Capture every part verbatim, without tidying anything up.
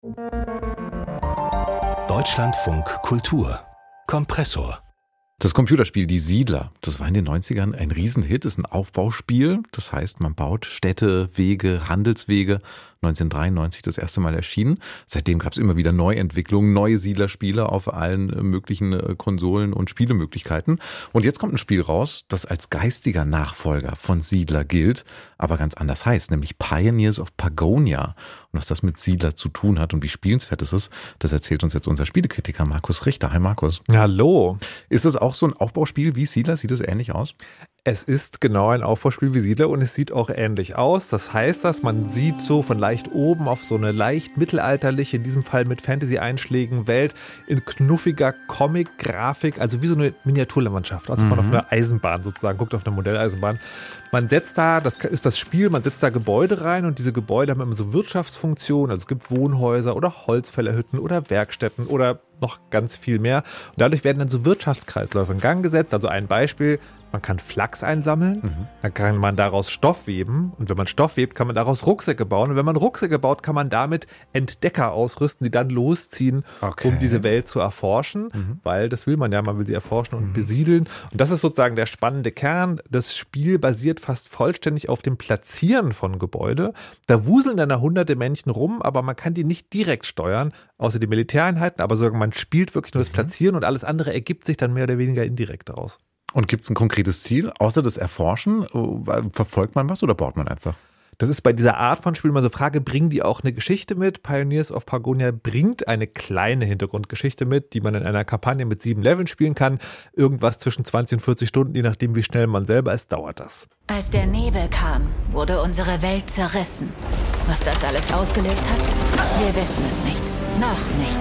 Deutschlandfunk Kultur Kompressor. Das Computerspiel Die Siedler, das war in den neunzigern ein Riesenhit, ist ein Aufbauspiel. Das heißt, man baut Städte, Wege, Handelswege. neunzehnhundertdreiundneunzig das erste Mal erschienen. Seitdem gab es immer wieder Neuentwicklungen, neue Siedlerspiele auf allen möglichen Konsolen und Spielemöglichkeiten. Und jetzt kommt ein Spiel raus, das als geistiger Nachfolger von Siedler gilt, aber ganz anders heißt, nämlich Pioneers of Pagonia. Und was das mit Siedler zu tun hat und wie spielenswert es ist, das erzählt uns jetzt unser Spielekritiker Markus Richter. Hi Markus. Hallo. Ist es auch so ein Aufbauspiel wie Siedler? Sieht es ähnlich aus? Es ist genau ein Aufbauspiel wie Siedler und es sieht auch ähnlich aus. Das heißt, dass man sieht so von leicht oben auf so eine leicht mittelalterliche, in diesem Fall mit Fantasy-Einschlägen Welt in knuffiger Comic-Grafik, also wie so eine Miniaturlandschaft, als ob man auf einer Eisenbahn sozusagen guckt, auf einer Modelleisenbahn. Man setzt da, das ist das Spiel, man setzt da Gebäude rein und diese Gebäude haben immer so Wirtschaftsfunktionen, also es gibt Wohnhäuser oder Holzfällerhütten oder Werkstätten oder noch ganz viel mehr. Und dadurch werden dann so Wirtschaftskreisläufe in Gang gesetzt. Also ein Beispiel, man kann Flachs einsammeln, mhm. dann kann man daraus Stoff weben und wenn man Stoff webt, kann man daraus Rucksäcke bauen und wenn man Rucksäcke baut, kann man damit Entdecker ausrüsten, die dann losziehen, okay. um diese Welt zu erforschen, mhm. weil das will man ja, man will sie erforschen und mhm. besiedeln und das ist sozusagen der spannende Kern. Das Spiel basiert fast vollständig auf dem Platzieren von Gebäude. Da wuseln dann hunderte Männchen rum, aber man kann die nicht direkt steuern, außer die Militäreinheiten, aber sozusagen man spielt wirklich nur das Platzieren und alles andere ergibt sich dann mehr oder weniger indirekt daraus. Und gibt es ein konkretes Ziel, außer das Erforschen? Verfolgt man was oder baut man einfach? Das ist bei dieser Art von Spiel mal so Frage, bringen die auch eine Geschichte mit? Pioneers of Pagonia bringt eine kleine Hintergrundgeschichte mit, die man in einer Kampagne mit sieben Leveln spielen kann. Irgendwas zwischen zwanzig und vierzig Stunden, je nachdem wie schnell man selber ist, dauert das. Als der Nebel kam, wurde unsere Welt zerrissen. Was das alles ausgelöst hat, wir wissen es nicht. Noch nicht.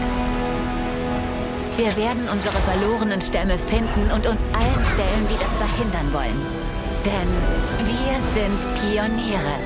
Wir werden unsere verlorenen Stämme finden und uns allen stellen, die das verhindern wollen. Denn wir sind Pioniere.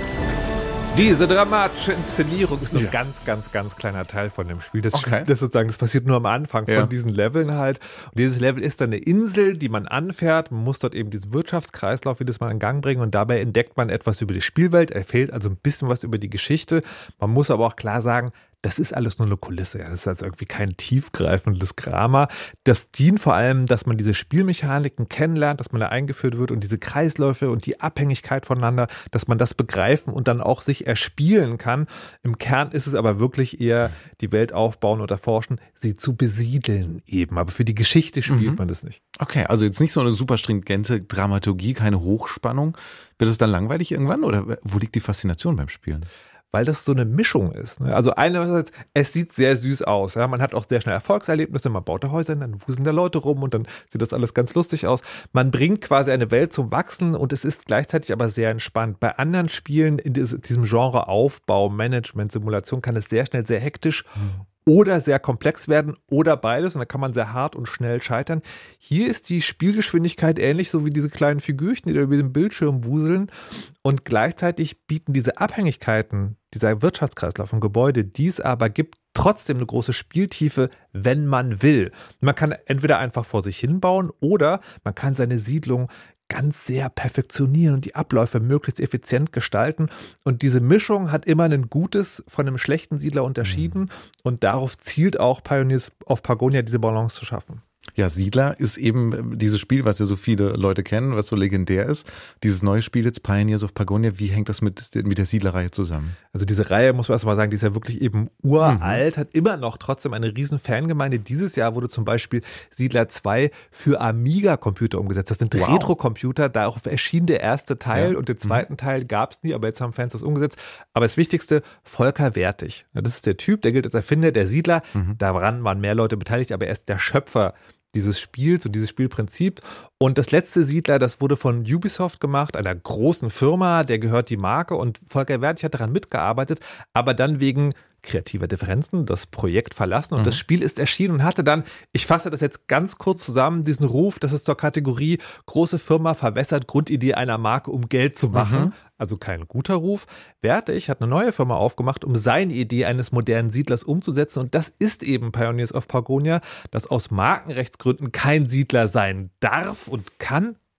Diese dramatische Inszenierung ist nur ja. ein ganz, ganz, ganz kleiner Teil von dem Spiel. Das, okay. das sozusagen, das passiert nur am Anfang von ja. diesen Leveln halt. Und dieses Level ist dann eine Insel, die man anfährt. Man muss dort eben diesen Wirtschaftskreislauf jedes Mal in Gang bringen und dabei entdeckt man etwas über die Spielwelt. Er fehlt also ein bisschen was über die Geschichte. Man muss aber auch klar sagen, das ist alles nur eine Kulisse. Das ist also irgendwie kein tiefgreifendes Drama. Das dient vor allem, dass man diese Spielmechaniken kennenlernt, dass man da eingeführt wird und diese Kreisläufe und die Abhängigkeit voneinander, dass man das begreifen und dann auch sich erspielen kann. Im Kern ist es aber wirklich eher die Welt aufbauen und erforschen, sie zu besiedeln eben. Aber für die Geschichte spielt mhm. man das nicht. Okay, also jetzt nicht so eine super stringente Dramaturgie, keine Hochspannung. Wird es dann langweilig irgendwann oder wo liegt die Faszination beim Spielen? Weil das so eine Mischung ist. Also einerseits, es sieht sehr süß aus. Ja? Man hat auch sehr schnell Erfolgserlebnisse, man baut da Häuser, dann wuseln da Leute rum und dann sieht das alles ganz lustig aus. Man bringt quasi eine Welt zum Wachsen und es ist gleichzeitig aber sehr entspannt. Bei anderen Spielen in diesem Genre Aufbau, Management, Simulation kann es sehr schnell sehr hektisch oder sehr komplex werden oder beides und da kann man sehr hart und schnell scheitern. Hier ist die Spielgeschwindigkeit ähnlich so wie diese kleinen Figürchen, die da über den Bildschirm wuseln und gleichzeitig bieten diese Abhängigkeiten, dieser Wirtschaftskreislauf und Gebäude, die es aber gibt, trotzdem eine große Spieltiefe, wenn man will. Man kann entweder einfach vor sich hin bauen oder man kann seine Siedlung ganz sehr perfektionieren und die Abläufe möglichst effizient gestalten. Und diese Mischung hat immer ein gutes von einem schlechten Siedler unterschieden. Mhm. Und darauf zielt auch Pioneers of Pagonia, diese Balance zu schaffen. Ja, Siedler ist eben dieses Spiel, was ja so viele Leute kennen, was so legendär ist. Dieses neue Spiel jetzt, Pioneers of Pagonia, wie hängt das mit, mit der Siedlerreihe zusammen? Also diese Reihe, muss man erst mal sagen, die ist ja wirklich eben uralt, mhm. hat immer noch trotzdem eine riesen Fangemeinde. Dieses Jahr wurde zum Beispiel Siedler zwei für Amiga-Computer umgesetzt. Das sind wow. Retro-Computer, darauf erschien der erste Teil ja. und den zweiten mhm. Teil gab es nie, aber jetzt haben Fans das umgesetzt. Aber das Wichtigste, Volker Wertig. Das ist der Typ, der gilt als Erfinder der Siedler. Mhm. Daran waren mehr Leute beteiligt, aber er ist der Schöpfer dieses Spiels und dieses Spielprinzip. Und das letzte Siedler, das wurde von Ubisoft gemacht, einer großen Firma, der gehört die Marke und Volker Wertig hat daran mitgearbeitet, aber dann wegen kreativer Differenzen das Projekt verlassen und mhm. das Spiel ist erschienen und hatte dann, ich fasse das jetzt ganz kurz zusammen, diesen Ruf, das ist zur Kategorie große Firma verwässert Grundidee einer Marke, um Geld zu machen. Mhm. Also kein guter Ruf. Wertig hat eine neue Firma aufgemacht, um seine Idee eines modernen Siedlers umzusetzen und das ist eben Pioneers of Pagonia, das aus Markenrechtsgründen kein Siedler sein darf und kann,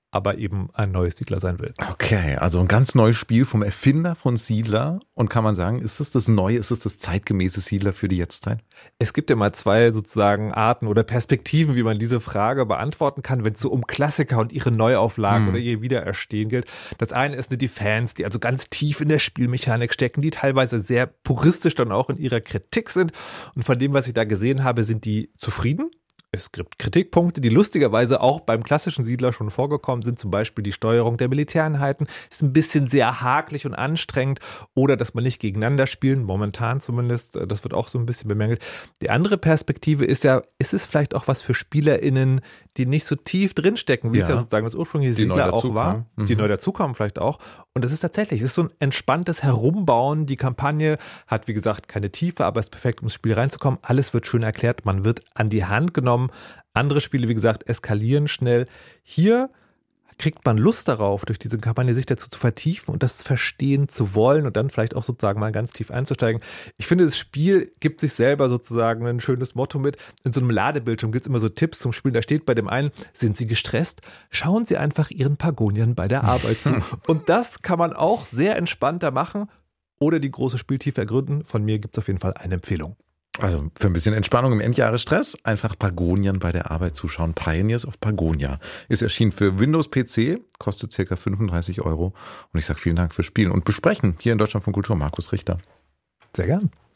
aber eben ein neues Siedler sein will. Okay, also ein ganz neues Spiel vom Erfinder von Siedler. Und kann man sagen, ist es das neue, ist es das zeitgemäße Siedler für die Jetztzeit? Es gibt ja mal zwei sozusagen Arten oder Perspektiven, wie man diese Frage beantworten kann, wenn es so um Klassiker und ihre Neuauflagen hm. oder ihr Wiedererstehen gilt. Das eine ist die Fans, die also ganz tief in der Spielmechanik stecken, die teilweise sehr puristisch dann auch in ihrer Kritik sind. Und von dem, was ich da gesehen habe, sind die zufrieden. Es gibt Kritikpunkte, die lustigerweise auch beim klassischen Siedler schon vorgekommen sind, zum Beispiel die Steuerung der Militäreinheiten ist ein bisschen sehr hakelig und anstrengend oder dass man nicht gegeneinander spielen, momentan zumindest, das wird auch so ein bisschen bemängelt. Die andere Perspektive ist ja, ist es vielleicht auch was für SpielerInnen, die nicht so tief drinstecken, wie ja. es ja sozusagen das ursprüngliche die Siedler auch war, mhm. die neu dazukommen vielleicht auch. Und das ist tatsächlich, es ist so ein entspanntes Herumbauen. Die Kampagne hat, wie gesagt, keine Tiefe, aber ist perfekt, um ins Spiel reinzukommen. Alles wird schön erklärt, man wird an die Hand genommen. Andere Spiele, wie gesagt, eskalieren schnell. Hier kriegt man Lust darauf, durch diese Kampagne sich dazu zu vertiefen und das verstehen zu wollen und dann vielleicht auch sozusagen mal ganz tief einzusteigen. Ich finde, das Spiel gibt sich selber sozusagen ein schönes Motto mit. In so einem Ladebildschirm gibt es immer so Tipps zum Spielen. Da steht bei dem einen, sind Sie gestresst? Schauen Sie einfach Ihren Pagoniern bei der Arbeit zu. Und das kann man auch sehr entspannter machen oder die große Spieltiefe ergründen. Von mir gibt es auf jeden Fall eine Empfehlung. Also für ein bisschen Entspannung im Endjahresstress einfach Pagoniern bei der Arbeit zuschauen. Pioneers of Pagonia ist erschienen für Windows-P C, kostet ca. fünfunddreißig Euro. Und ich sage vielen Dank fürs Spielen und Besprechen hier in Deutschlandfunk Kultur. Markus Richter. Sehr gern.